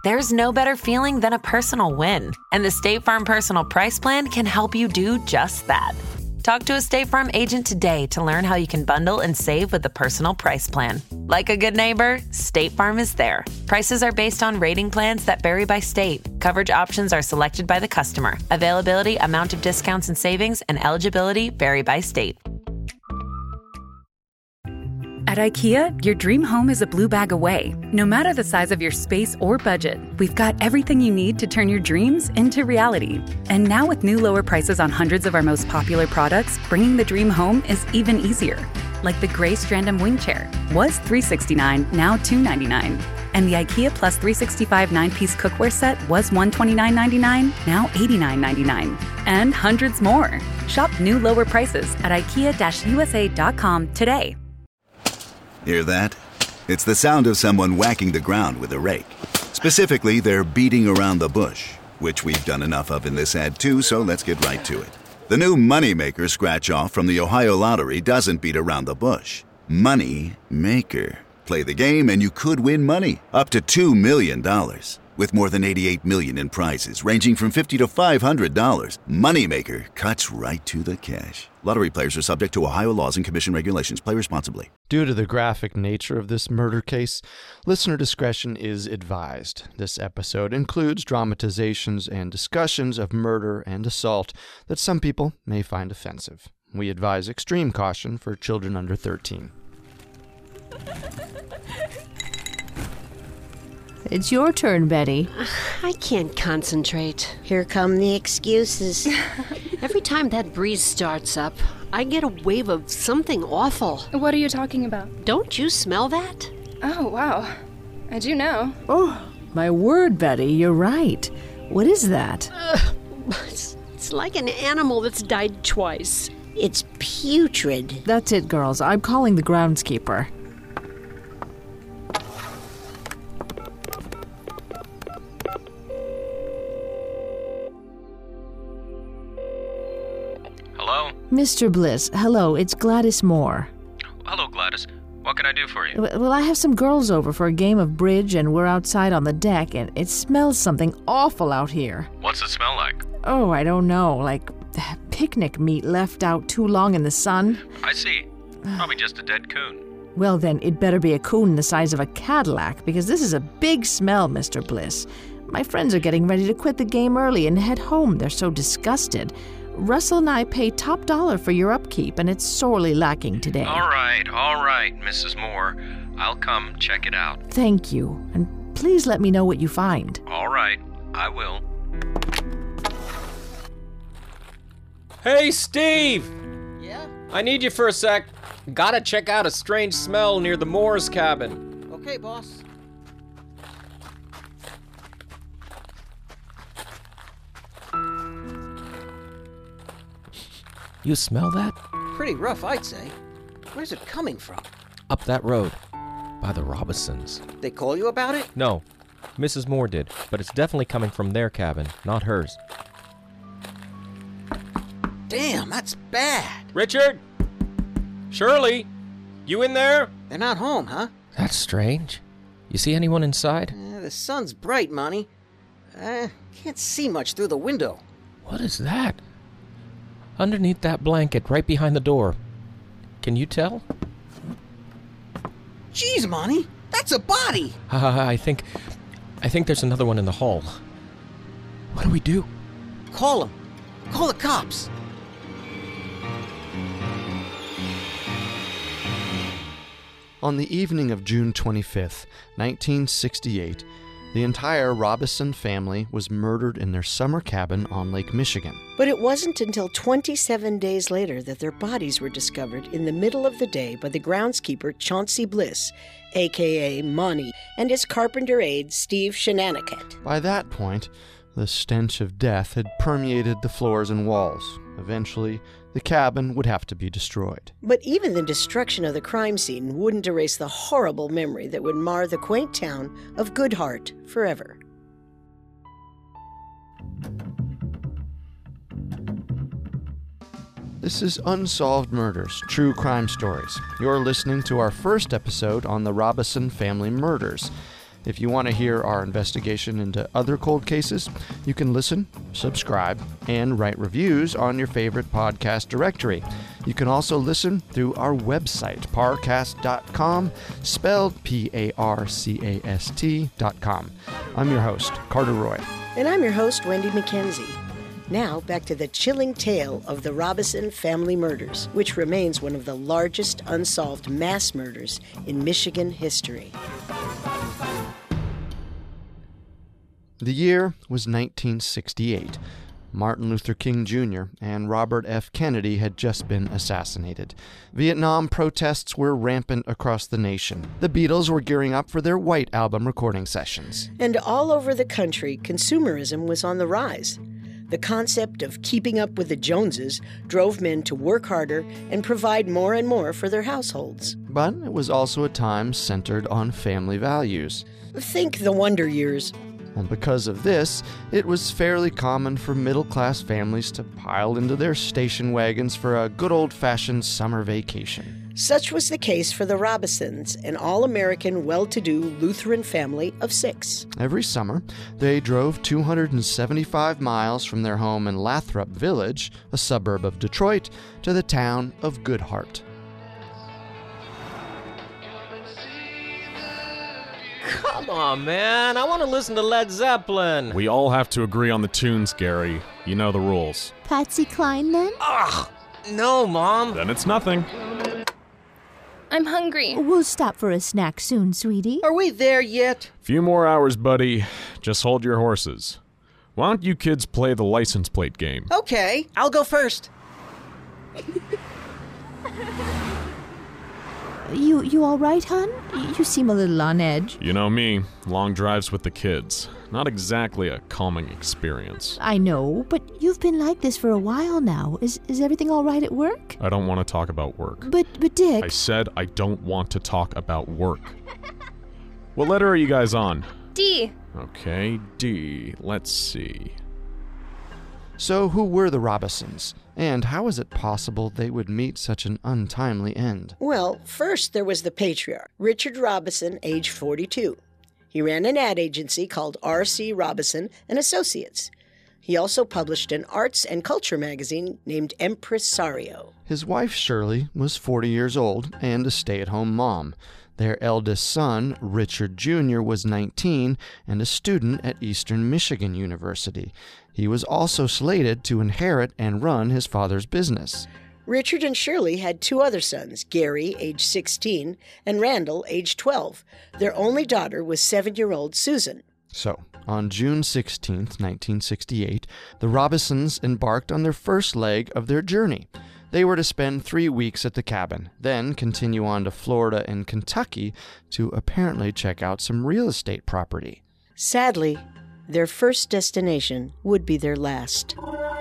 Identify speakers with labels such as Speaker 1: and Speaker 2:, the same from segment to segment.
Speaker 1: There's no better feeling than a personal win, and the State Farm Personal Price Plan can help you do just that. Talk to a State Farm agent today to learn how you can bundle and save with the Personal Price Plan. Like a good neighbor, State Farm is there. Prices are based on rating plans that vary by state. Coverage options are selected by the customer. Availability, amount of discounts and savings, and eligibility vary by state.
Speaker 2: At IKEA, your dream home is a blue bag away. No matter the size of your space or budget, we've got everything you need to turn your dreams into reality. And now with new lower prices on hundreds of our most popular products, bringing the dream home is even easier. Like the gray Strandom wing chair was $369, now $299. And the IKEA Plus 365 9-piece cookware set was $129.99, now $89.99. And hundreds more. Shop new lower prices at IKEA-USA.com today.
Speaker 3: Hear that? It's the sound of someone whacking the ground with a rake. Specifically, they're beating around the bush, which we've done enough of in this ad too, so let's get right to it. The new Money Maker scratch-off from the Ohio Lottery doesn't beat around the bush. Money Maker. Play the game and you could win money, up to $2 million. With more than $88 million in prizes, ranging from $50 to $500, Moneymaker cuts right to the cash. Lottery players are subject to Ohio laws and commission regulations. Play responsibly.
Speaker 4: Due to the graphic nature of this murder case, listener discretion is advised. This episode includes dramatizations and discussions of murder and assault that some people may find offensive. We advise extreme caution for children under 13.
Speaker 5: It's your turn, Betty.
Speaker 6: I can't concentrate.
Speaker 7: Here come the excuses.
Speaker 6: Every time that breeze starts up, I get a wave of something awful.
Speaker 8: What are you talking about?
Speaker 6: Don't you smell that?
Speaker 8: Oh, wow. I do now.
Speaker 5: Oh, my word, Betty, you're right. What is that?
Speaker 6: It's like an animal that's died twice.
Speaker 7: It's putrid.
Speaker 5: That's it, girls. I'm calling the groundskeeper.
Speaker 9: Hello?
Speaker 5: Mr. Bliss, hello, it's Gladys Moore.
Speaker 9: Hello, Gladys. What can I do for you?
Speaker 5: Well, I have some girls over for a game of bridge, and we're outside on the deck, and it smells something awful out here.
Speaker 9: What's it smell like?
Speaker 5: Oh, I don't know, like picnic meat left out too long in the sun.
Speaker 9: I see. Probably just a dead coon.
Speaker 5: Well, then, it better be a coon the size of a Cadillac, because this is a big smell, Mr. Bliss. My friends are getting ready to quit the game early and head home. They're so disgusted. Russell and I pay top dollar for your upkeep, and it's sorely lacking today.
Speaker 9: All right, Mrs. Moore. I'll come check it out.
Speaker 5: Thank you, and please let me know what you find.
Speaker 9: All right, I will.
Speaker 10: Hey, Steve!
Speaker 7: Yeah?
Speaker 10: I need you for a sec. Gotta check out a strange smell near the Moore's cabin.
Speaker 7: Okay, boss.
Speaker 10: You smell that?
Speaker 7: Pretty rough, I'd say. Where's it coming from?
Speaker 10: Up that road. By the Robisons.
Speaker 7: They call you about it?
Speaker 10: No. Mrs. Moore did, but it's definitely coming from their cabin, not hers.
Speaker 7: Damn, that's bad.
Speaker 10: Richard? Shirley? You in there?
Speaker 7: They're not home, huh?
Speaker 10: That's strange. You see anyone inside?
Speaker 7: The sun's bright, Monty. Can't see much through the window.
Speaker 10: What is that? Underneath that blanket, right behind the door. Can you tell?
Speaker 7: Jeez, Monty, that's a body!
Speaker 10: I think there's another one in the hall. What do we do?
Speaker 7: Call them. Call the cops.
Speaker 4: On the evening of June 25th, 1968, the entire Robison family was murdered in their summer cabin on Lake Michigan.
Speaker 11: But it wasn't until 27 days later that their bodies were discovered in the middle of the day by the groundskeeper Chauncey Bliss, a.k.a. Monty, and his carpenter aide Steve Shenanigat.
Speaker 4: By that point, the stench of death had permeated the floors and walls. Eventually, the cabin would have to be destroyed.
Speaker 11: But even the destruction of the crime scene wouldn't erase the horrible memory that would mar the quaint town of Goodhart forever.
Speaker 4: This is Unsolved Murders, True Crime Stories. You're listening to our first episode on the Robison family murders. If you want to hear our investigation into other cold cases, you can listen, subscribe, and write reviews on your favorite podcast directory. You can also listen through our website, parcast.com, spelled Parcast.com. I'm your host, Carter Roy.
Speaker 11: And I'm your host, Wendy McKenzie. Now, back to the chilling tale of the Robison family murders, which remains one of the largest unsolved mass murders in Michigan history.
Speaker 4: The year was 1968. Martin Luther King Jr. and Robert F. Kennedy had just been assassinated. Vietnam protests were rampant across the nation. The Beatles were gearing up for their White Album recording sessions.
Speaker 11: And all over the country, consumerism was on the rise. The concept of keeping up with the Joneses drove men to work harder and provide more and more for their households.
Speaker 4: But it was also a time centered on family values.
Speaker 11: Think the Wonder Years.
Speaker 4: And because of this, it was fairly common for middle-class families to pile into their station wagons for a good old-fashioned summer vacation.
Speaker 11: Such was the case for the Robisons, an all-American, well-to-do Lutheran family of 6.
Speaker 4: Every summer, they drove 275 miles from their home in Lathrop Village, a suburb of Detroit, to the town of Goodhart.
Speaker 10: Come on, man. I want to listen to Led Zeppelin.
Speaker 12: We all have to agree on the tunes, Gary. You know the rules.
Speaker 13: Patsy Cline, then?
Speaker 10: Ugh! No, Mom.
Speaker 12: Then it's nothing.
Speaker 8: I'm hungry.
Speaker 13: We'll stop for a snack soon, sweetie.
Speaker 7: Are we there yet?
Speaker 12: Few more hours, buddy. Just hold your horses. Why don't you kids play the license plate game?
Speaker 7: Okay, I'll go first.
Speaker 13: You all right, hon? You seem a little on edge.
Speaker 12: You know me, long drives with the kids. Not exactly a calming experience.
Speaker 13: I know, but you've been like this for a while now. Is everything all right at work?
Speaker 12: I don't want to talk about work.
Speaker 13: But Dick...
Speaker 12: I said I don't want to talk about work. What letter are you guys on?
Speaker 8: D.
Speaker 12: Okay, D. Let's see.
Speaker 4: So who were the Robisons? And how is it possible they would meet such an untimely end?
Speaker 11: Well, first there was the patriarch, Richard Robison, age 42. He ran an ad agency called R.C. Robison and Associates. He also published an arts and culture magazine named Empresario.
Speaker 4: His wife, Shirley, was 40 years old and a stay-at-home mom. Their eldest son, Richard Jr., was 19 and a student at Eastern Michigan University. He was also slated to inherit and run his father's business.
Speaker 11: Richard and Shirley had 2 other sons, Gary, age 16, and Randall, age 12. Their only daughter was 7-year-old Susan.
Speaker 4: So, on June 16, 1968, the Robisons embarked on their first leg of their journey. They were to spend 3 weeks at the cabin, then continue on to Florida and Kentucky to apparently check out some real estate property.
Speaker 11: Sadly, their first destination would be their last.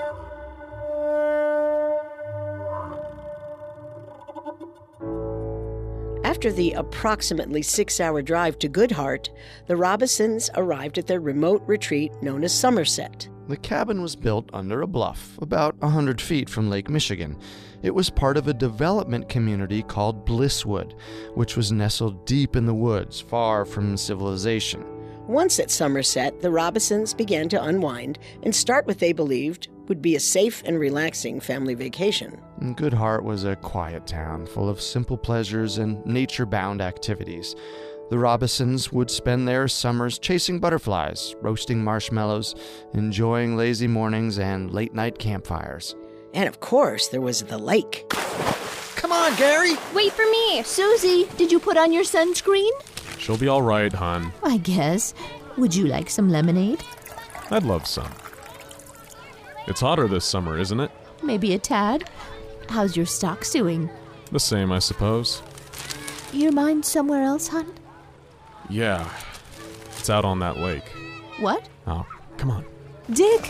Speaker 11: After the approximately 6-hour drive to Goodhart, the Robisons arrived at their remote retreat known as Somerset.
Speaker 4: The cabin was built under a bluff, about 100 feet from Lake Michigan. It was part of a development community called Blisswood, which was nestled deep in the woods, far from civilization.
Speaker 11: Once at Somerset, the Robisons began to unwind and start what they believed would be a safe and relaxing family vacation.
Speaker 4: Goodhart was a quiet town full of simple pleasures and nature-bound activities. The Robisons would spend their summers chasing butterflies, roasting marshmallows, enjoying lazy mornings and late-night campfires.
Speaker 11: And of course, there was the lake.
Speaker 7: Come on, Gary!
Speaker 8: Wait for me!
Speaker 13: Susie, did you put on your sunscreen?
Speaker 12: She'll be all right, hon.
Speaker 13: I guess. Would you like some lemonade?
Speaker 12: I'd love some. It's hotter this summer, isn't it?
Speaker 13: Maybe a tad. How's your stock doing?
Speaker 12: The same, I suppose.
Speaker 13: Your mind somewhere else, hon?
Speaker 12: Yeah. It's out on that lake.
Speaker 13: What?
Speaker 12: Oh, come on.
Speaker 13: Dick!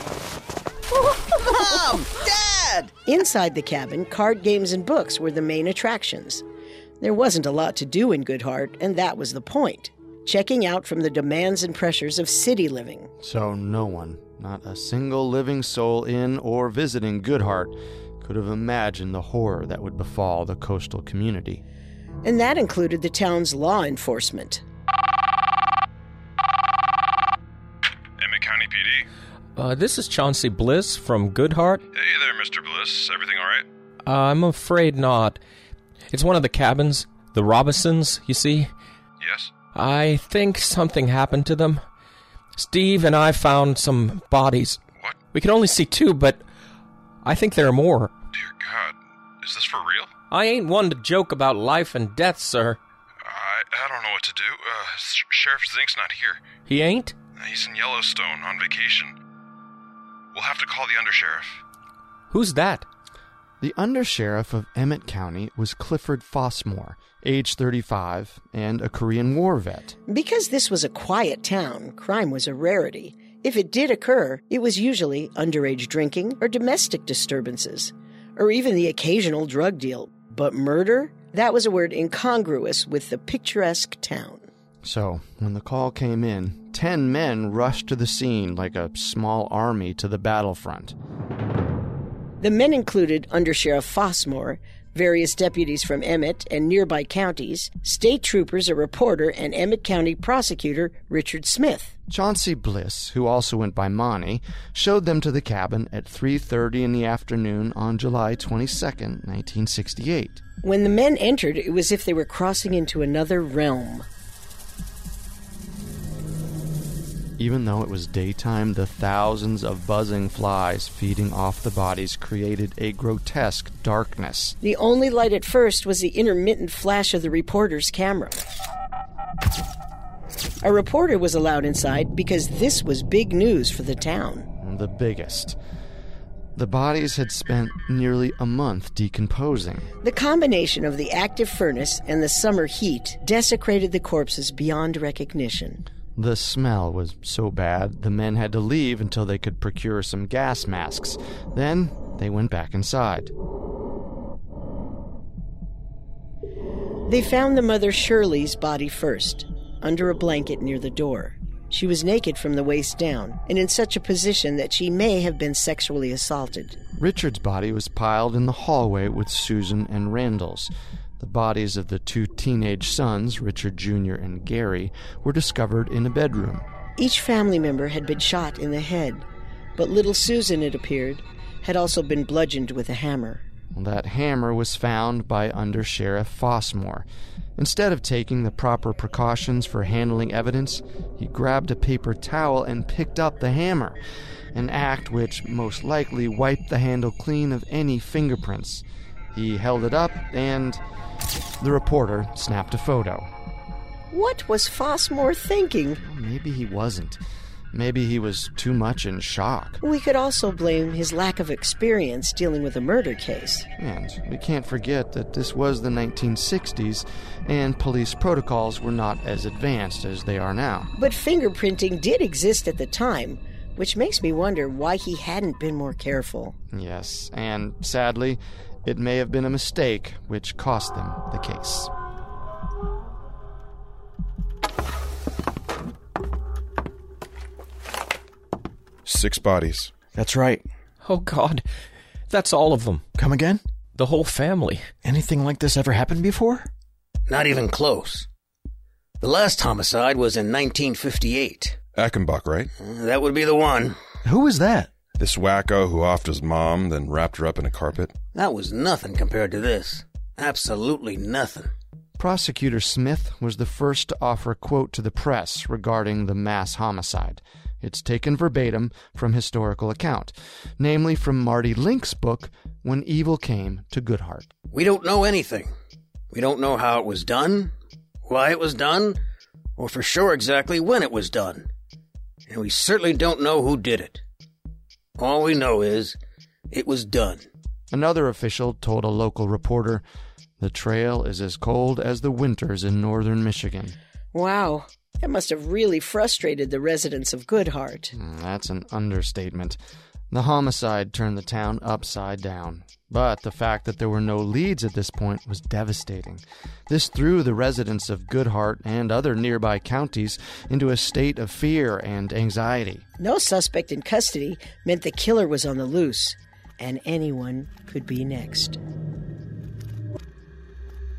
Speaker 7: Mom! Dad!
Speaker 11: Inside the cabin, card games and books were the main attractions. There wasn't a lot to do in Goodhart, and that was the point. Checking out from the demands and pressures of city living.
Speaker 4: So no one, not a single living soul in or visiting Goodhart, could have imagined the horror that would befall the coastal community.
Speaker 11: And that included the town's law enforcement.
Speaker 9: County PD.
Speaker 10: This is Chauncey Bliss from Goodhart.
Speaker 9: Hey there, Mr. Bliss. Everything all right?
Speaker 10: I'm afraid not. It's one of the cabins, the Robinsons, you see.
Speaker 9: Yes?
Speaker 10: I think something happened to them. Steve and I found some bodies.
Speaker 9: What?
Speaker 10: We can only see 2, but I think there are more.
Speaker 9: Dear God. Is this for real?
Speaker 10: I ain't one to joke about life and death, sir.
Speaker 9: I don't know what to do. Sheriff Zink's not here.
Speaker 10: He ain't?
Speaker 9: He's in Yellowstone on vacation. We'll have to call the undersheriff.
Speaker 10: Who's that?
Speaker 4: The undersheriff of Emmett County was Clifford Fossmore, age 35, and a Korean War vet.
Speaker 11: Because this was a quiet town, crime was a rarity. If it did occur, it was usually underage drinking or domestic disturbances, or even the occasional drug deal. But murder? That was a word incongruous with the picturesque town.
Speaker 4: So, when the call came in, 10 men rushed to the scene like a small army to the battlefront.
Speaker 11: The men included Undersheriff Fossmore, various deputies from Emmett and nearby counties, state troopers, a reporter, and Emmett County prosecutor Richard Smith.
Speaker 4: Chauncey Bliss, who also went by Monty, showed them to the cabin at 3:30 in the afternoon on July 22nd, 1968.
Speaker 11: When the men entered, it was as if they were crossing into another realm.
Speaker 4: Even though it was daytime, the thousands of buzzing flies feeding off the bodies created a grotesque darkness.
Speaker 11: The only light at first was the intermittent flash of the reporter's camera. A reporter was allowed inside because this was big news for the town.
Speaker 4: The biggest. The bodies had spent nearly a month decomposing.
Speaker 11: The combination of the active furnace and the summer heat desecrated the corpses beyond recognition.
Speaker 4: The smell was so bad, the men had to leave until they could procure some gas masks. Then they went back inside.
Speaker 11: They found the mother Shirley's body first, under a blanket near the door. She was naked from the waist down, and in such a position that she may have been sexually assaulted.
Speaker 4: Richard's body was piled in the hallway with Susan and Randall's. The bodies of the 2 teenage sons, Richard Jr. and Gary, were discovered in a bedroom.
Speaker 11: Each family member had been shot in the head, but little Susan, it appeared, had also been bludgeoned with a hammer.
Speaker 4: That hammer was found by Undersheriff Fossmore. Instead of taking the proper precautions for handling evidence, he grabbed a paper towel and picked up the hammer, an act which most likely wiped the handle clean of any fingerprints. He held it up and the reporter snapped a photo.
Speaker 11: What was Fossmore thinking?
Speaker 4: Maybe he wasn't. Maybe he was too much in shock.
Speaker 11: We could also blame his lack of experience dealing with a murder case.
Speaker 4: And we can't forget that this was the 1960s, and police protocols were not as advanced as they are now.
Speaker 11: But fingerprinting did exist at the time, which makes me wonder why he hadn't been more careful.
Speaker 4: Yes, and sadly, it may have been a mistake which cost them the case.
Speaker 14: Six bodies.
Speaker 15: That's right.
Speaker 10: Oh, God. That's all of them.
Speaker 15: Come again?
Speaker 10: The whole family.
Speaker 15: Anything like this ever happened before?
Speaker 7: Not even close. The last homicide was in 1958.
Speaker 14: Achenbach, right?
Speaker 7: That would be the one.
Speaker 15: Who was that?
Speaker 14: This wacko who offed his mom, then wrapped her up in a carpet.
Speaker 7: That was nothing compared to this. Absolutely nothing.
Speaker 4: Prosecutor Smith was the first to offer a quote to the press regarding the mass homicide. It's taken verbatim from historical account, namely from Marty Link's book, When Evil Came to Goodhart.
Speaker 7: We don't know anything. We don't know how it was done, why it was done, or for sure exactly when it was done. And we certainly don't know who did it. All we know is it was done.
Speaker 4: Another official told a local reporter, "The trail is as cold as the winters in northern Michigan."
Speaker 11: Wow. That must have really frustrated the residents of Goodhart.
Speaker 4: That's an understatement. The homicide turned the town upside down. But the fact that there were no leads at this point was devastating. This threw the residents of Goodhart and other nearby counties into a state of fear and anxiety.
Speaker 11: No suspect in custody meant the killer was on the loose, and anyone could be next.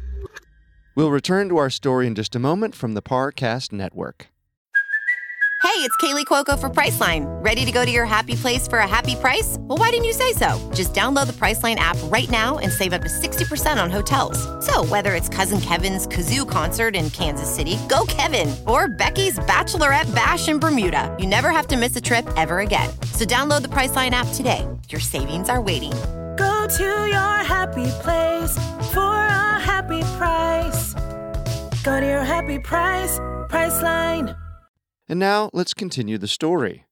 Speaker 4: We'll return to our story in just a moment from the Parcast Network.
Speaker 16: Hey, Hey, it's Kaylee Cuoco for Priceline. Ready to go to your happy place for a happy price? Well, why didn't you say so? Just download the Priceline app right now and save up to 60% on hotels. So whether it's Cousin Kevin's Kazoo Concert in Kansas City, go Kevin, or Becky's Bachelorette Bash in Bermuda, you never have to miss a trip ever again. So download the Priceline app today. Your savings are waiting.
Speaker 17: Go to your happy place for a happy price. Go to your happy price, Priceline.
Speaker 4: And now, let's continue the story.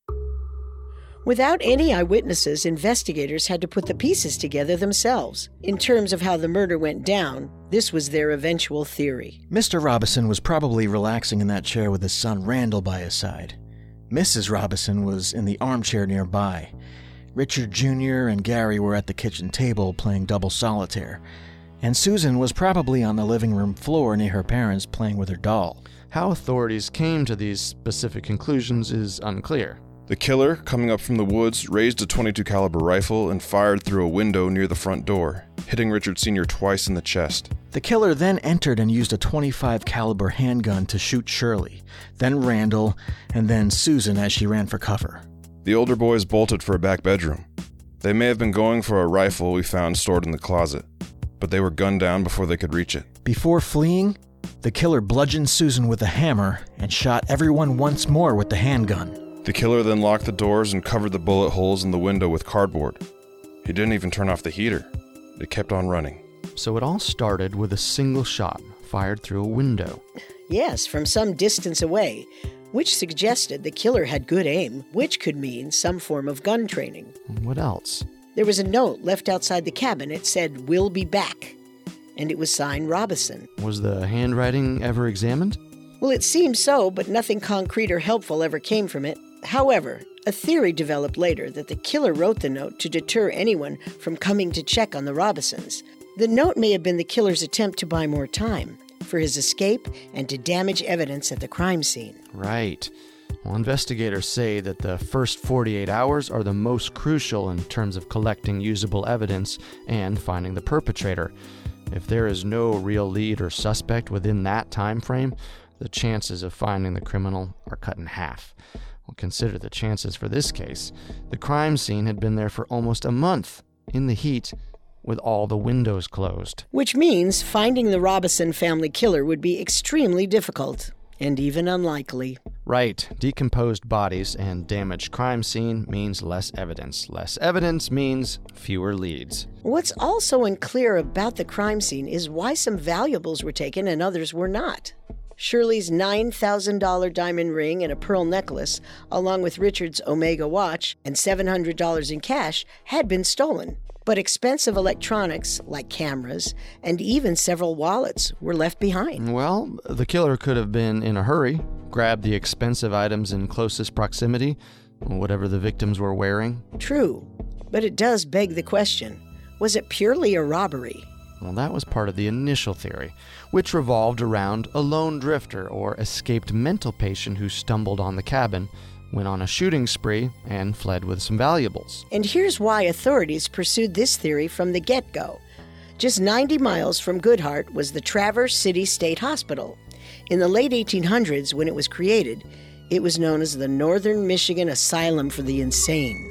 Speaker 11: Without any eyewitnesses, investigators had to put the pieces together themselves. In terms of how the murder went down, this was their eventual theory.
Speaker 15: Mr. Robison was probably relaxing in that chair with his son Randall by his side. Mrs. Robison was in the armchair nearby. Richard Jr. and Gary were at the kitchen table playing double solitaire. And Susan was probably on the living room floor near her parents playing with her doll.
Speaker 4: How authorities came to these specific conclusions is unclear.
Speaker 14: The killer, coming up from the woods, raised a .22 caliber rifle and fired through a window near the front door, hitting Richard Sr. twice in the chest.
Speaker 15: The killer then entered and used a .25 caliber handgun to shoot Shirley, then Randall, and then Susan as she ran for cover.
Speaker 14: The older boys bolted for a back bedroom. They may have been going for a rifle we found stored in the closet, but they were gunned down before they could reach it.
Speaker 15: Before fleeing, the killer bludgeoned Susan with a hammer and shot everyone once more with the handgun.
Speaker 14: The killer then locked the doors and covered the bullet holes in the window with cardboard. He didn't even turn off the heater. It kept on running.
Speaker 4: So it all started with a single shot fired through a window.
Speaker 11: Yes, from some distance away, which suggested the killer had good aim, which could mean some form of gun training.
Speaker 4: What else?
Speaker 11: There was a note left outside the cabin. It said, "We'll be back." And it was signed Robison.
Speaker 4: Was the handwriting ever examined?
Speaker 11: Well, it seemed so, but nothing concrete or helpful ever came from it. However, a theory developed later that the killer wrote the note to deter anyone from coming to check on the Robisons. The note may have been the killer's attempt to buy more time for his escape and to damage evidence at the crime scene.
Speaker 4: Right. Well, investigators say that the first 48 hours are the most crucial in terms of collecting usable evidence and finding the perpetrator. If there is no real lead or suspect within that time frame, the chances of finding the criminal are cut in half. Well, consider the chances for this case. The crime scene had been there for almost a month, in the heat, with all the windows closed.
Speaker 11: Which means finding the Robison family killer would be extremely difficult, and even unlikely.
Speaker 4: Right. Decomposed bodies and damaged crime scene means less evidence. Less evidence means fewer leads.
Speaker 11: What's also unclear about the crime scene is why some valuables were taken and others were not. Shirley's $9,000 diamond ring and a pearl necklace, along with Richard's Omega watch and $700 in cash, had been stolen. But expensive electronics, like cameras, and even several wallets, were left behind.
Speaker 4: Well, the killer could have been in a hurry, grabbed the expensive items in closest proximity, whatever the victims were wearing.
Speaker 11: True, but it does beg the question, was it purely a robbery?
Speaker 4: Well, that was part of the initial theory, which revolved around a lone drifter or escaped mental patient who stumbled on the cabin, went on a shooting spree, and fled with some valuables.
Speaker 11: And here's why authorities pursued this theory from the get-go. Just 90 miles from Goodhart was the Traverse City State Hospital. In the late 1800s, when it was created, it was known as the Northern Michigan Asylum for the Insane.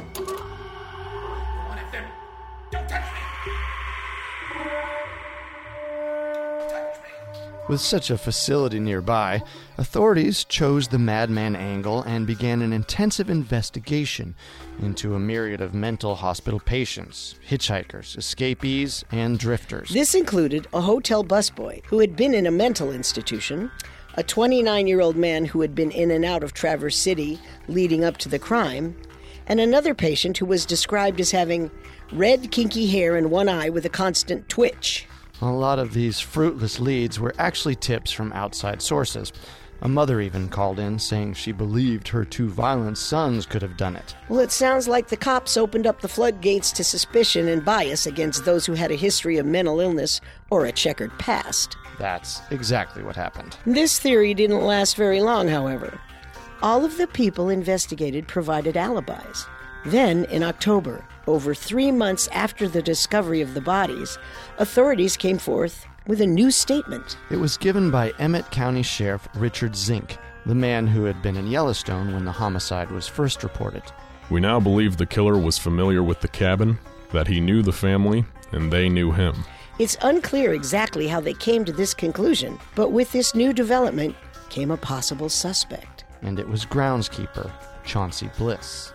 Speaker 4: With such a facility nearby, authorities chose the madman angle and began an intensive investigation into a myriad of mental hospital patients, hitchhikers, escapees, and drifters.
Speaker 11: This included a hotel busboy who had been in a mental institution, a 29-year-old man who had been in and out of Traverse City leading up to the crime, and another patient who was described as having red, kinky hair and one eye with a constant twitch.
Speaker 4: A lot of these fruitless leads were actually tips from outside sources. A mother even called in saying she believed her two violent sons could have done it.
Speaker 11: Well, it sounds like the cops opened up the floodgates to suspicion and bias against those who had a history of mental illness or a checkered past.
Speaker 4: That's exactly what happened.
Speaker 11: This theory didn't last very long, however. All of the people investigated provided alibis. Then, in October, over 3 months after the discovery of the bodies, authorities came forth with a new statement.
Speaker 4: It was given by Emmett County Sheriff Richard Zink, the man who had been in Yellowstone when the homicide was first reported.
Speaker 12: We now believe the killer was familiar with the cabin, that he knew the family, and they knew him.
Speaker 11: It's unclear exactly how they came to this conclusion, but with this new development came a possible suspect.
Speaker 4: And it was groundskeeper Chauncey Bliss.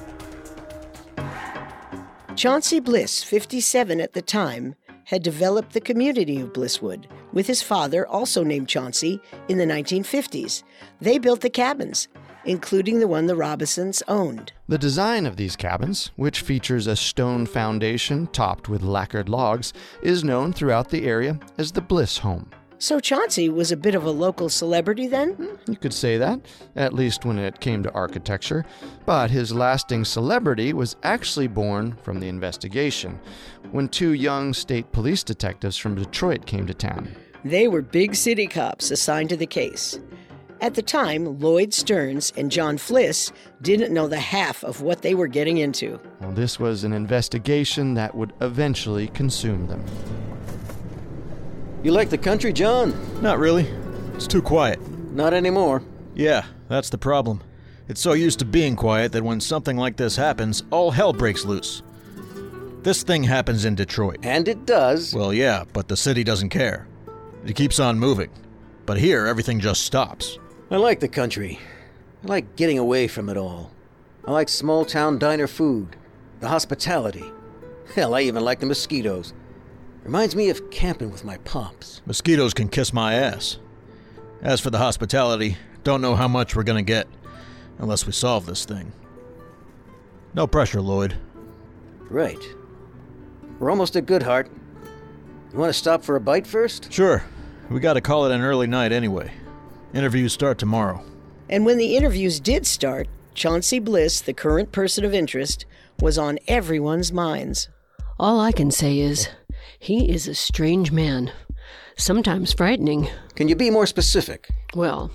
Speaker 11: Chauncey Bliss, 57 at the time, had developed the community of Blisswood with his father, also named Chauncey, in the 1950s. They built the cabins, including the one the Robisons owned.
Speaker 4: The design of these cabins, which features a stone foundation topped with lacquered logs, is known throughout the area as the Bliss home.
Speaker 11: So Chauncey was a bit of a local celebrity then?
Speaker 4: You could say that, at least when it came to architecture. But his lasting celebrity was actually born from the investigation, when 2 young state police detectives from Detroit came to town.
Speaker 11: They were big city cops assigned to the case. At the time, Lloyd Stearns and John Fliss didn't know the half of what they were getting into.
Speaker 4: Well, this was an investigation that would eventually consume them.
Speaker 7: You like the country, John?
Speaker 15: Not really. It's too quiet.
Speaker 7: Not anymore.
Speaker 15: Yeah, that's the problem. It's so used to being quiet that when something like this happens, all hell breaks loose. This thing happens in Detroit.
Speaker 7: And it does.
Speaker 15: Well, yeah, but the city doesn't care. It keeps on moving. But here, everything just stops.
Speaker 7: I like the country. I like getting away from it all. I like small-town diner food, the hospitality. Hell, I even like the mosquitoes. Reminds me of camping with my pops.
Speaker 15: Mosquitoes can kiss my ass. As for the hospitality, don't know how much we're gonna get, unless we solve this thing. No pressure, Lloyd.
Speaker 7: Right. We're almost at Goodhart. You want to stop for a bite first?
Speaker 15: Sure. We gotta call it an early night anyway. Interviews start tomorrow.
Speaker 11: And when the interviews did start, Chauncey Bliss, the current person of interest, was on everyone's minds.
Speaker 6: All I can say is, he is a strange man. Sometimes frightening.
Speaker 7: Can you be more specific?
Speaker 6: Well,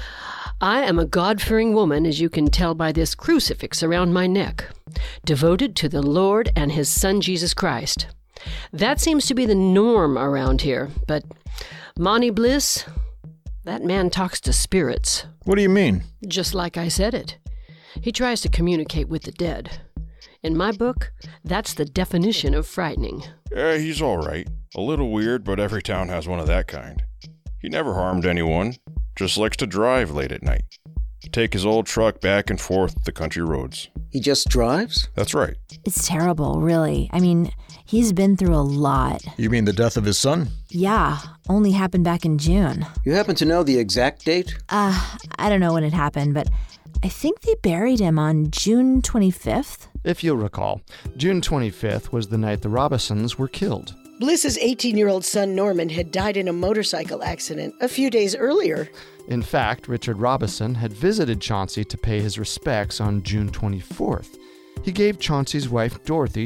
Speaker 6: I am a God-fearing woman, as you can tell by this crucifix around my neck, devoted to the Lord and His Son, Jesus Christ. That seems to be the norm around here, but Monty Bliss, that man talks to spirits.
Speaker 15: What do you mean?
Speaker 6: Just like I said it. He tries to communicate with the dead. In my book, that's the definition of frightening.
Speaker 14: Yeah, he's all right. A little weird, but every town has one of that kind. He never harmed anyone, just likes to drive late at night. Take his old truck back and forth the country roads.
Speaker 7: He just drives?
Speaker 14: That's right.
Speaker 13: It's terrible, really. I mean, he's been through a lot.
Speaker 15: You mean the death of his son?
Speaker 13: Yeah, only happened back in June.
Speaker 7: You happen to know the exact date?
Speaker 13: I don't know when it happened, but I think they buried him on June 25th.
Speaker 4: If you'll recall, June 25th was the night the Robisons were killed.
Speaker 11: Bliss's 18-year-old son Norman had died in a motorcycle accident a few days earlier.
Speaker 4: In fact, Richard Robison had visited Chauncey to pay his respects on June 24th. He gave Chauncey's wife Dorothy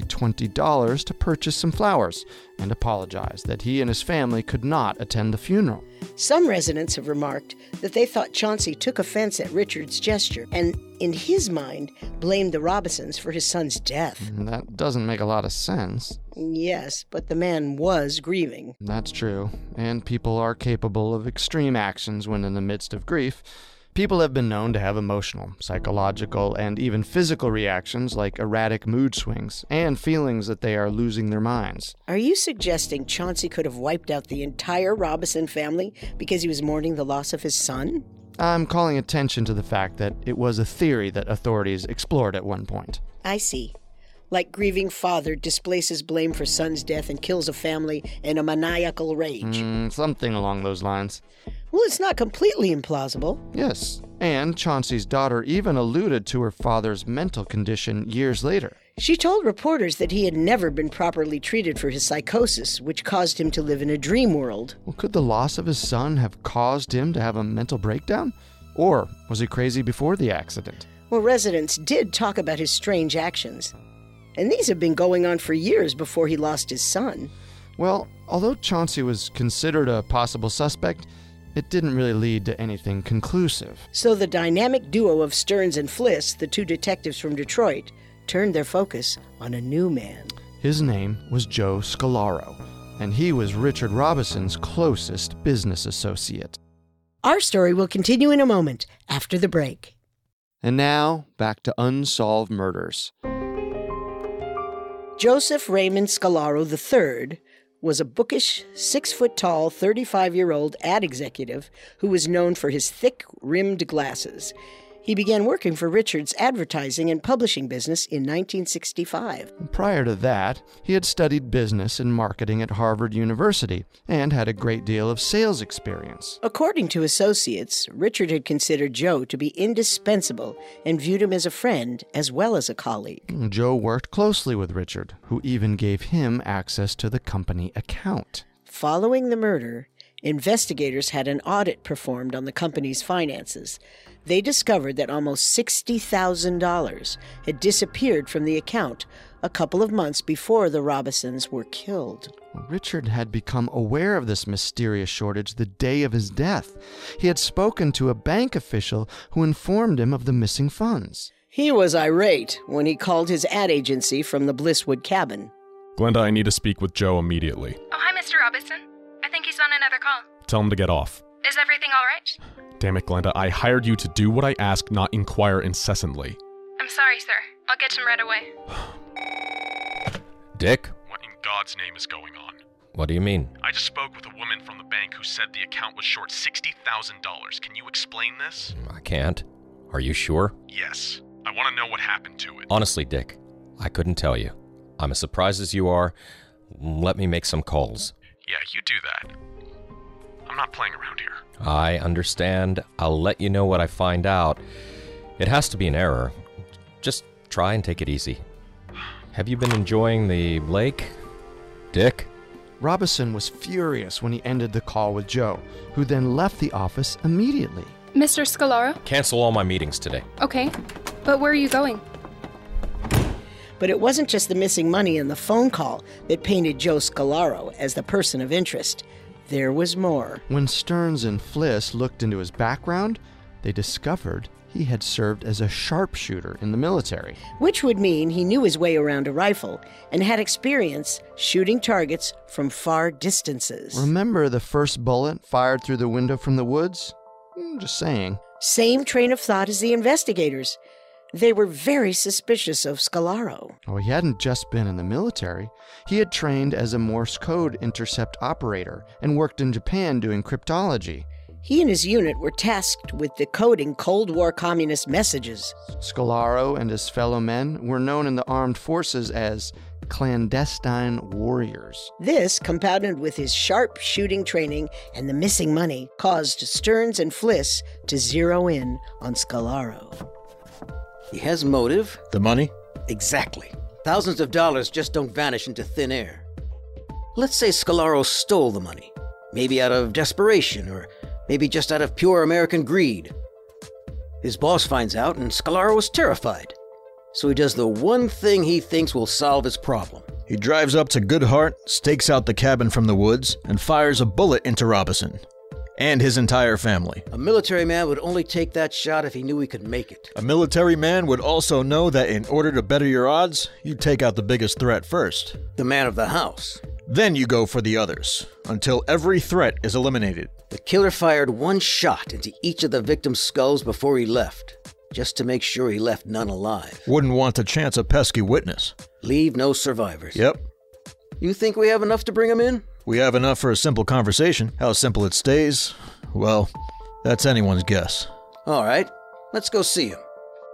Speaker 4: $20 to purchase some flowers and apologized that he and his family could not attend the funeral.
Speaker 11: Some residents have remarked that they thought Chauncey took offense at Richard's gesture and, in his mind, blamed the Robisons for his son's death.
Speaker 4: That doesn't make a lot of sense.
Speaker 11: Yes, but the man was grieving.
Speaker 4: That's true, and people are capable of extreme actions when in the midst of grief. People have been known to have emotional, psychological, and even physical reactions like erratic mood swings and feelings that they are losing their minds.
Speaker 11: Are you suggesting Chauncey could have wiped out the entire Robison family because he was mourning the loss of his son?
Speaker 4: I'm calling attention to the fact that it was a theory that authorities explored at one point.
Speaker 11: I see. Like grieving father displaces blame for son's death and kills a family in a maniacal rage.
Speaker 4: Something along those lines.
Speaker 11: Well, it's not completely implausible.
Speaker 4: Yes, and Chauncey's daughter even alluded to her father's mental condition years later.
Speaker 11: She told reporters that he had never been properly treated for his psychosis, which caused him to live in a dream world.
Speaker 4: Well, could the loss of his son have caused him to have a mental breakdown? Or was he crazy before the accident?
Speaker 11: Well, residents did talk about his strange actions. And these have been going on for years before he lost his son.
Speaker 4: Well, although Chauncey was considered a possible suspect, it didn't really lead to anything conclusive.
Speaker 11: So the dynamic duo of Stearns and Fliss, the 2 detectives from Detroit, turned their focus on a new man.
Speaker 4: His name was Joe Scalaro, and he was Richard Robison's closest business associate.
Speaker 11: Our story will continue in a moment after the break.
Speaker 4: And now, back to Unsolved Murders.
Speaker 11: Joseph Raymond Scalaro III was a bookish, 6-foot-tall, 35-year-old ad executive who was known for his thick-rimmed glasses. He began working for Richard's advertising and publishing business in 1965.
Speaker 4: Prior to that, he had studied business and marketing at Harvard University and had a great deal of sales experience.
Speaker 11: According to associates, Richard had considered Joe to be indispensable and viewed him as a friend as well as a colleague.
Speaker 4: Joe worked closely with Richard, who even gave him access to the company account.
Speaker 11: Following the murder, investigators had an audit performed on the company's finances. They discovered that almost $60,000 had disappeared from the account a couple of months before the Robisons were killed.
Speaker 4: Richard had become aware of this mysterious shortage the day of his death. He had spoken to a bank official who informed him of the missing funds.
Speaker 11: He was irate when he called his ad agency from the Blisswood cabin.
Speaker 12: Glenda, I need to speak with Joe immediately.
Speaker 8: Oh, hi, Mr. Robinson. I think he's on another call.
Speaker 12: Tell him to get off.
Speaker 8: Is everything all right?
Speaker 12: Damn it, Glenda, I hired you to do what I ask, not inquire incessantly.
Speaker 8: I'm sorry, sir. I'll get him right away.
Speaker 10: Dick?
Speaker 12: What in God's name is going on?
Speaker 10: What do you mean?
Speaker 12: I just spoke with a woman from the bank who said the account was short $60,000. Can you explain this?
Speaker 10: I can't. Are you sure?
Speaker 12: Yes. I want to know what happened to it.
Speaker 10: Honestly, Dick, I couldn't tell you. I'm as surprised as you are. Let me make some calls.
Speaker 12: Yeah, you do that. I'm not playing around here.
Speaker 10: I understand. I'll let you know what I find out. It has to be an error. Just try and take it easy. Have you been enjoying the lake, Dick?
Speaker 4: Robison was furious when he ended the call with Joe, who then left the office immediately.
Speaker 8: Mr. Scalaro?
Speaker 10: Cancel all my meetings today.
Speaker 8: Okay, but where are you going?
Speaker 11: But it wasn't just the missing money and the phone call that painted Joe Scalaro as the person of interest. There was more.
Speaker 4: When Stearns and Fliss looked into his background, they discovered he had served as a sharpshooter in the military.
Speaker 11: Which would mean he knew his way around a rifle and had experience shooting targets from far distances.
Speaker 4: Remember the first bullet fired through the window from the woods? Just saying.
Speaker 11: Same train of thought as the investigators. They were very suspicious of Scalaro.
Speaker 4: Oh, he hadn't just been in the military. He had trained as a Morse code intercept operator and worked in Japan doing cryptology.
Speaker 11: He and his unit were tasked with decoding Cold War communist messages.
Speaker 4: Scalaro and his fellow men were known in the armed forces as clandestine warriors.
Speaker 11: This, compounded with his sharp shooting training and the missing money, caused Stearns and Fliss to zero in on Scalaro.
Speaker 7: He has motive.
Speaker 15: The money?
Speaker 7: Exactly. Thousands of dollars just don't vanish into thin air. Let's say Scalaro stole the money. Maybe out of desperation, or maybe just out of pure American greed. His boss finds out, and Scalaro is terrified. So he does the one thing he thinks will solve his problem.
Speaker 15: He drives up to Goodhart, stakes out the cabin from the woods, and fires a bullet into Robison. And his entire family.
Speaker 7: A military man would only take that shot if he knew he could make it.
Speaker 15: A military man would also know that in order to better your odds, you take out the biggest threat first.
Speaker 7: The man of the house.
Speaker 15: Then you go for the others, until every threat is eliminated.
Speaker 7: The killer fired one shot into each of the victims' skulls before he left, just to make sure he left none alive.
Speaker 15: Wouldn't want to chance a pesky witness.
Speaker 7: Leave no survivors.
Speaker 15: Yep.
Speaker 7: You think we have enough to bring him in?
Speaker 15: We have enough for a simple conversation. How simple it stays, well, that's anyone's guess.
Speaker 7: All right, let's go see him.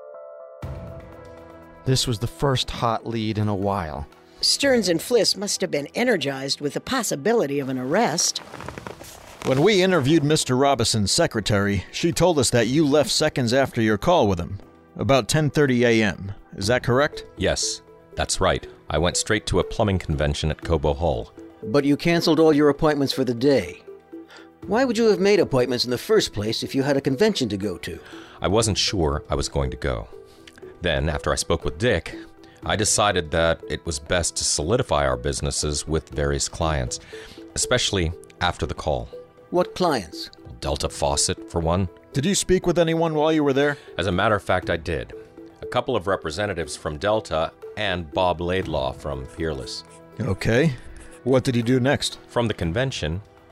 Speaker 4: This was the first hot lead in a while.
Speaker 11: Stearns and Fliss must have been energized with the possibility of an arrest.
Speaker 15: When we interviewed Mr. Robison's secretary, she told us that you left seconds after your call with him, about 10:30 a.m. Is that correct?
Speaker 10: Yes, that's right. I went straight to a plumbing convention at Cobo Hall.
Speaker 7: But you canceled all your appointments for the day. Why would you have made appointments in the first place if you had a convention to go to?
Speaker 10: I wasn't sure I was going to go. Then, after I spoke with Dick, I decided that it was best to solidify our businesses with various clients, especially after the call.
Speaker 7: What clients?
Speaker 10: Delta Faucet, for one.
Speaker 15: Did you speak with anyone while you were there?
Speaker 10: As a matter of fact, I did. A couple of representatives from Delta and Bob Laidlaw from Peerless.
Speaker 15: Okay. What did you do next?
Speaker 10: From the convention,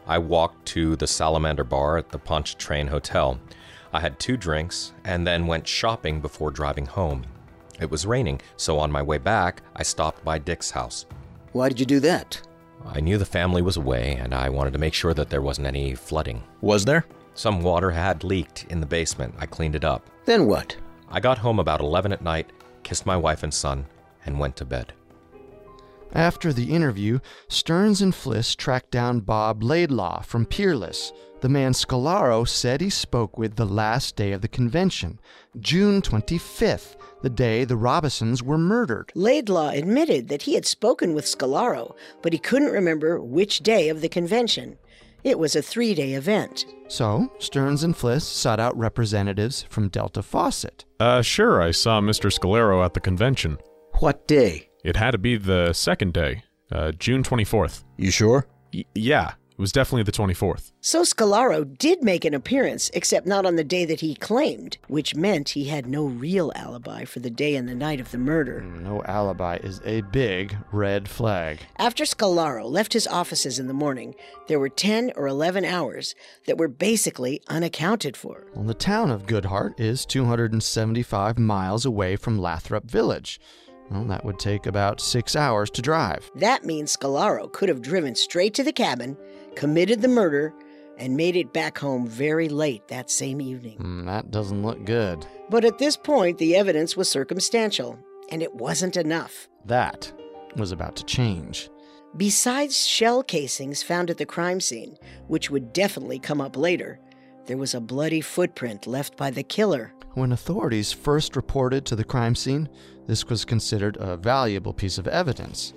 Speaker 10: I walked to the Salamander Bar at the Pontchartrain Hotel. I had 2 drinks and then went shopping before driving home. It was raining, so on my way back, I stopped by Dick's house.
Speaker 7: Why did you do that?
Speaker 10: I knew the family was away, and I wanted to make sure that there wasn't any flooding.
Speaker 15: Was there?
Speaker 10: Some water had leaked in the basement. I cleaned it up.
Speaker 7: Then what?
Speaker 10: I got home about 11 at night, kissed my wife and son, and went to bed.
Speaker 4: After the interview, Stearns and Fliss tracked down Bob Laidlaw from Peerless, the man Scalaro said he spoke with the last day of the convention, June 25th, the day the Robisons were murdered.
Speaker 11: Laidlaw admitted that he had spoken with Scalaro, but he couldn't remember which day of the convention. It was a 3-day event.
Speaker 4: So, Stearns and Fliss sought out representatives from Delta Faucet.
Speaker 12: Sure, I saw Mr. Scalaro at the convention.
Speaker 7: What day?
Speaker 12: It had to be the second day, June 24th.
Speaker 15: You sure?
Speaker 12: Yeah, it was definitely the 24th.
Speaker 11: So Scalaro did make an appearance, except not on the day that he claimed, which meant he had no real alibi for the day and the night of the murder.
Speaker 4: No alibi is a big red flag.
Speaker 11: After Scalaro left his offices in the morning, there were 10 or 11 hours that were basically unaccounted for.
Speaker 4: Well, the town of Goodhart is 275 miles away from Lathrop Village. Well, that would take about 6 hours to drive.
Speaker 11: That means Scalaro could have driven straight to the cabin, committed the murder, and made it back home very late that same evening.
Speaker 4: That doesn't look good.
Speaker 11: But at this point, the evidence was circumstantial, and it wasn't enough.
Speaker 4: That was about to change.
Speaker 11: Besides shell casings found at the crime scene, which would definitely come up later, there was a bloody footprint left by the killer.
Speaker 4: When authorities first reported to the crime scene, this was considered a valuable piece of evidence.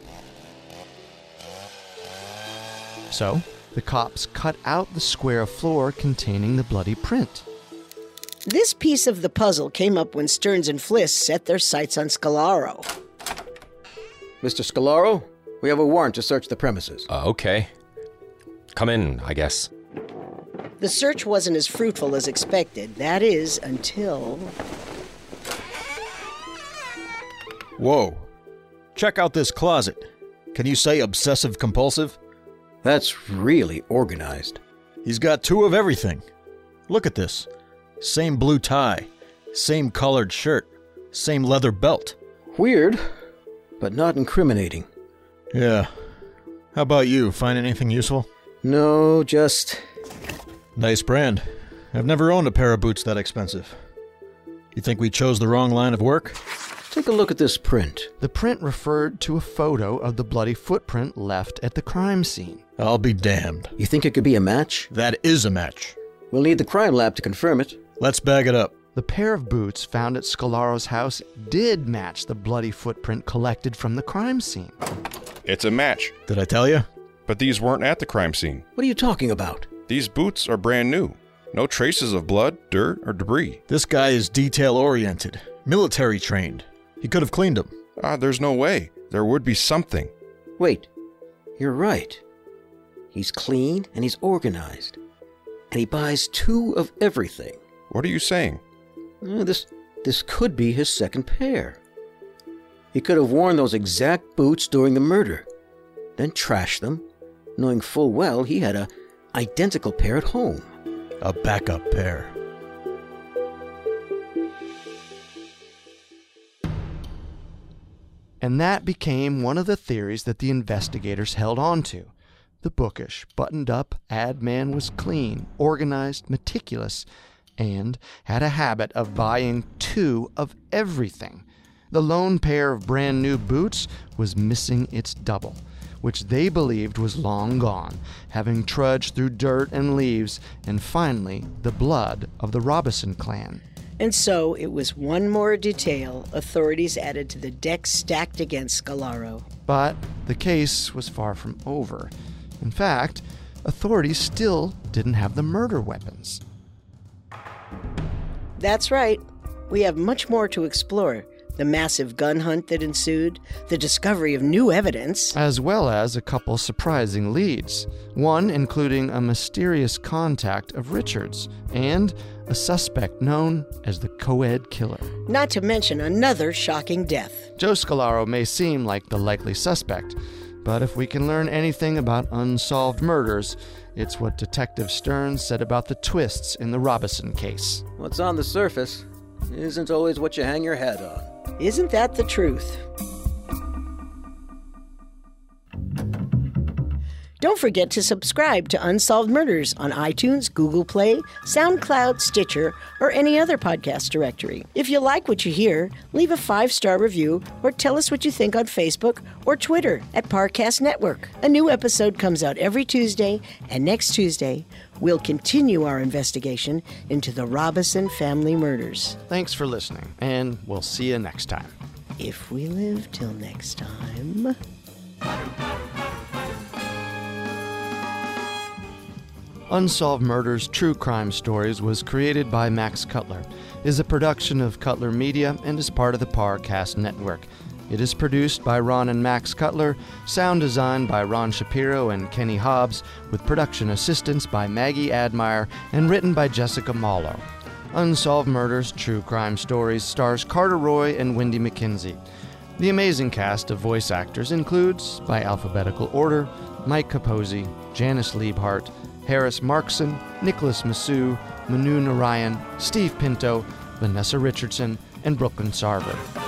Speaker 4: So, the cops cut out the square of floor containing the bloody print.
Speaker 11: This piece of the puzzle came up when Stearns and Fliss set their sights on Scalaro.
Speaker 7: Mr. Scalaro, we have a warrant to search the premises.
Speaker 10: Okay. Come in, I guess.
Speaker 11: The search wasn't as fruitful as expected. That is, until...
Speaker 15: Whoa. Check out this closet. Can you say obsessive-compulsive?
Speaker 7: That's really organized.
Speaker 15: He's got 2 of everything. Look at this. Same blue tie, same colored shirt, same leather belt.
Speaker 7: Weird, but not incriminating.
Speaker 15: Yeah. How about you? Find anything useful?
Speaker 7: No, just...
Speaker 15: Nice brand. I've never owned a pair of boots that expensive. You think we chose the wrong line of work?
Speaker 7: Take a look at this print.
Speaker 4: The print referred to a photo of the bloody footprint left at the crime scene.
Speaker 15: I'll be damned.
Speaker 7: You think it could be a match?
Speaker 15: That is a match.
Speaker 7: We'll need the crime lab to confirm it.
Speaker 15: Let's bag it up.
Speaker 4: The pair of boots found at Scalaro's house did match the bloody footprint collected from the crime scene.
Speaker 14: It's a match.
Speaker 15: Did I tell you?
Speaker 14: But these weren't at the crime scene.
Speaker 7: What are you talking about?
Speaker 14: These boots are brand new. No traces of blood, dirt, or debris.
Speaker 15: This guy is detail-oriented, military-trained. He could have cleaned them.
Speaker 14: There's no way. There would be something.
Speaker 7: Wait, you're right. He's clean and he's organized. And he buys 2 of everything.
Speaker 14: What are you saying?
Speaker 7: This could be his second pair. He could have worn those exact boots during the murder, then trashed them, knowing full well he had a identical pair at home.
Speaker 15: A backup pair.
Speaker 4: And that became one of the theories that the investigators held on to. The bookish, buttoned-up ad man was clean, organized, meticulous, and had a habit of buying 2 of everything. The lone pair of brand-new boots was missing its double, which they believed was long gone, having trudged through dirt and leaves, and finally the blood of the Robison clan.
Speaker 11: And so it was one more detail authorities added to the deck stacked against Scalaro.
Speaker 4: But the case was far from over. In fact, authorities still didn't have the murder weapons.
Speaker 11: That's right. We have much more to explore. The massive gun hunt that ensued, the discovery of new evidence,
Speaker 4: as well as a couple surprising leads, one including a mysterious contact of Richard's and a suspect known as the co-ed killer.
Speaker 11: Not to mention another shocking death.
Speaker 4: Joe Scalaro may seem like the likely suspect, But if we can learn anything about unsolved murders, it's what Detective Stearns said about the twists in the Robison case.
Speaker 7: What's on the surface isn't always what you hang your head on.
Speaker 11: Isn't that the truth? Don't forget to subscribe to Unsolved Murders on iTunes, Google Play, SoundCloud, Stitcher, or any other podcast directory. If you like what you hear, leave a 5-star review or tell us what you think on Facebook or Twitter at Parcast Network. A new episode comes out every Tuesday, and next Tuesday, we'll continue our investigation into the Robison family murders.
Speaker 4: Thanks for listening, and we'll see you next time.
Speaker 11: If we live till next time...
Speaker 4: Unsolved Murders True Crime Stories was created by Max Cutler, is a production of Cutler Media, and is part of the Parcast Network. It is produced by Ron and Max Cutler, sound design by Ron Shapiro and Kenny Hobbs, with production assistance by Maggie Admire, and written by Jessica Malo. Unsolved Murders True Crime Stories stars Carter Roy and Wendy McKenzie. The amazing cast of voice actors includes, by alphabetical order, Mike Capozzi, Janice Liebhart, Harris Markson, Nicholas Massou, Manu Narayan, Steve Pinto, Vanessa Richardson, and Brooklyn Sarver.